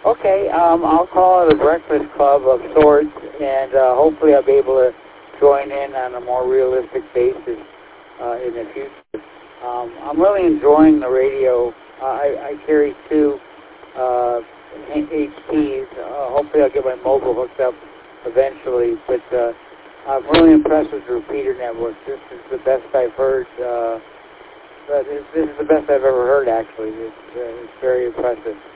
Okay, I'll call it a breakfast club of sorts, and hopefully I'll be able to join in on a more realistic basis in the future. I'm really enjoying the radio. I carry two HPs. Hopefully I'll get my mobile hooked up eventually, but I'm really impressed with the repeater network. This is the best I've heard. This is the best I've ever heard, actually. It's very impressive.